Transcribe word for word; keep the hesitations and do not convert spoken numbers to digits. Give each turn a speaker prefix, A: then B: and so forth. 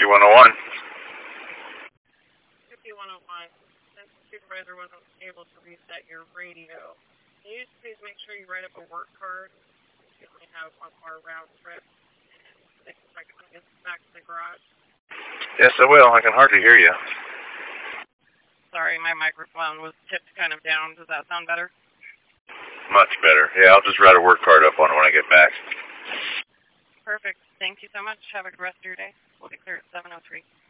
A: one oh one.
B: fifty one oh one. Since the supervisor wasn't able to reset your radio, can you please make sure you write up a work card? You only have one more round trip. And I can get back to the garage.
A: Yes, I will. I can hardly hear you.
B: Sorry, my microphone was tipped kind of down. Does that sound better?
A: Much better. Yeah, I'll just write a work card up on it when I get back.
B: Perfect. Thank you so much. Have a good rest of your day. We'll be clear at seven oh three.